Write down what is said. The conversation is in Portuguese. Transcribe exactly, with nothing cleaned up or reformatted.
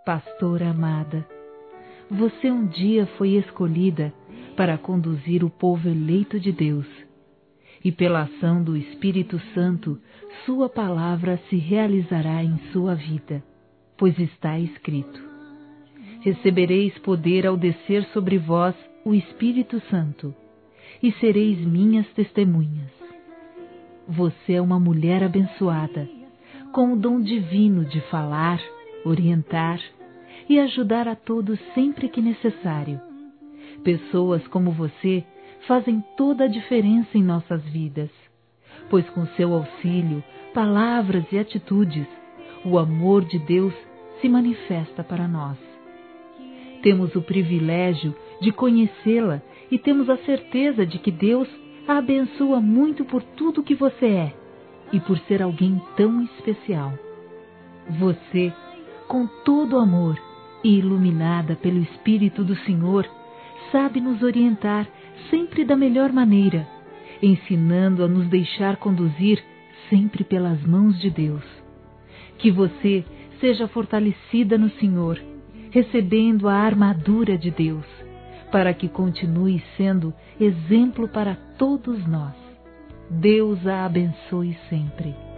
Pastora amada, você um dia foi escolhida para conduzir o povo eleito de Deus. E pela ação do Espírito Santo, sua palavra se realizará em sua vida, pois está escrito: recebereis poder ao descer sobre vós o Espírito Santo, e sereis minhas testemunhas. Você é uma mulher abençoada, com o dom divino de falar, orientar e ajudar a todos sempre que necessário. Pessoas como você fazem toda a diferença em nossas vidas, pois com seu auxílio, palavras e atitudes, o amor de Deus se manifesta para nós. Temos o privilégio de conhecê-la e temos a certeza de que Deus a abençoa muito por tudo que você é e por ser alguém tão especial. Você, com todo amor e iluminada pelo Espírito do Senhor, sabe nos orientar sempre da melhor maneira, ensinando a nos deixar conduzir sempre pelas mãos de Deus. Que você seja fortalecida no Senhor, recebendo a armadura de Deus, para que continue sendo exemplo para todos nós. Deus a abençoe sempre.